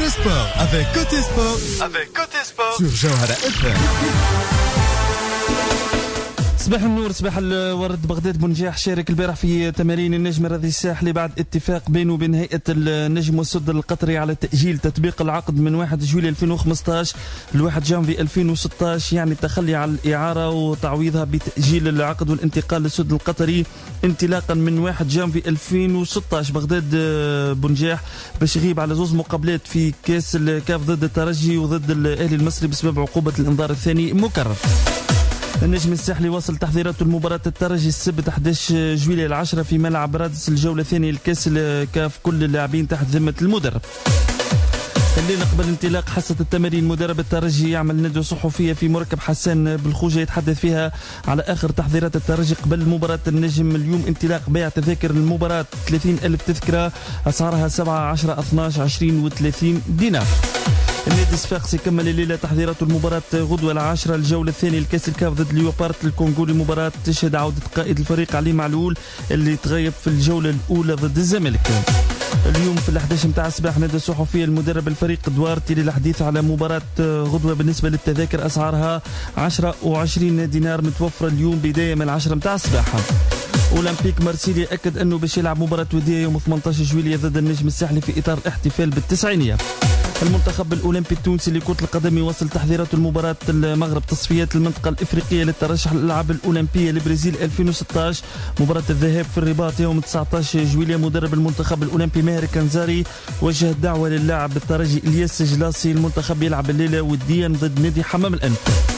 Sport avec Côté Sport sur Jawhara FM. صباح النور، صباح الورد. بغداد بنجاح شارك البارح في تمارين النجم الرياضي الساحلي بعد اتفاق بينه وبين هيئة النجم والسد القطري على تأجيل تطبيق العقد من 1 جويلية 2015 ل 1 جانفي 2016، يعني التخلي على الإعارة وتعويضها بتأجيل العقد والانتقال للسد القطري انطلاقا من 1 جانفي 2016. بغداد بنجاح باش يغيب على زوز مقابلات في كاس الكاف ضد الترجي وضد الأهلي المصري بسبب عقوبة الإنذار الثاني مكرر. النجم الساحلي واصل تحضيراته لمباراة الترجي السبت 11 جويلية 10 في ملعب رادس، الجولة الثانية لكاس الكاف، كل اللاعبين تحت ذمة المدرب. الليلة قبل انطلاق حصة التمارين مدرب الترجي يعمل ندوة صحفية في مركب حسان بالخوجة يتحدث فيها على آخر تحضيرات الترجي قبل مباراة النجم. اليوم انطلاق بيع تذاكر المباراة 30,000 تذكرة، أسعارها 7 10 12 20 و30 دينار. النادي الصفاقسي كمل الليلة تحضيراته المباراة غدوة 10 الجولة الثانية لكأس الكاف ضد ليوبارت الكونغولي، مباراة تشهد عودة قائد الفريق علي معلول اللي تغيب في الجولة الأولى ضد الزمالك. اليوم في 11 متاع الصباح ندوة صحفية المدرب الفريق دوارتي للحديث على مباراة غدوة. بالنسبة للتذاكر أسعارها 10 و20 دينار متوفرة اليوم بداية من 10 متاع الصباح. أولمبيك مارسيليا أكد أنه باش يلعب مباراة ودية يوم 18 جويلية ضد النجم الساحلي في إطار الاحتفال بالتسعينية. المنتخب الأولمبي التونسي لكرة القدم يواصل تحضيراته المباراة المغرب تصفيات المنطقة الإفريقية للترشح للألعاب الأولمبية لبرازيل 2016. مباراة الذهاب في الرباط يوم 19 جويلية. مدرب المنتخب الأولمبي ماهر كنزاري وجه الدعوة للاعب الترجي إلياس جلاسي. المنتخب يلعب الليلة وديا ضد نادي حمام الأنف.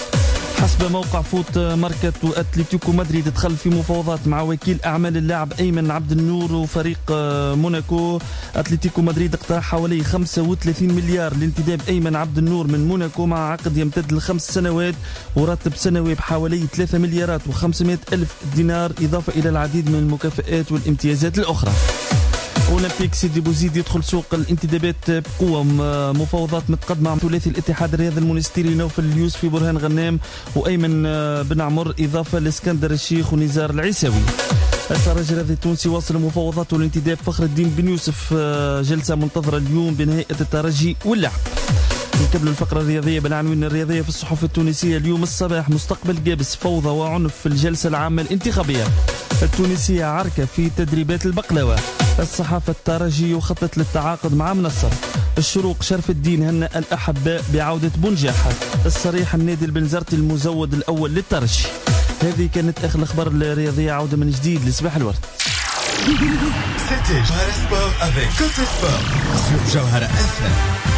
حسب موقع فوت ماركتو أتلتيكو مدريد دخل في مفاوضات مع وكيل أعمال اللاعب أيمن عبد النور وفريق موناكو. أتلتيكو مدريد اقترح حوالي 35 مليار لانتداب أيمن عبد النور من موناكو مع عقد يمتد ل5 سنوات وراتب سنوي بحوالي 3 مليارات و500 ألف دينار، إضافة إلى العديد من المكافآت والامتيازات الأخرى. أولمبيك سيدي بوزيد يدخل سوق الانتدابات بقوة. مفاوضات متقدمة مع ثلاثي الاتحاد الرياضي المونستيري نوفل اليوسفي برهان غنام وأيمن بن عمر، إضافة لإسكندر الشيخ ونزار العيساوي. الترجي الرياضي التونسي واصل مفاوضاته لانتداب فخر الدين بن يوسف، جلسة منتظرة اليوم بين هيئة الترجي واللعب. نكمل الفقرة الرياضية بالعناوين الرياضية في الصحف التونسية اليوم الصباح. مستقبل جابس، فوضى وعنف في الجلسة العامة الانتخابية. التونسية عركة في تدريبات البقلوة. الصحافة الترجي يخطط للتعاقد مع منصر. الشروق شرف الدين هنأ الأحباء بعودة بنجاح. الصريح النادي البنزرتي المزود الأول للترجي. هذه كانت آخر الأخبار الرياضية. عودة من جديد لصباح الورد. C'était Jawhara Sport avec Côté Sport sur Jawhara FM.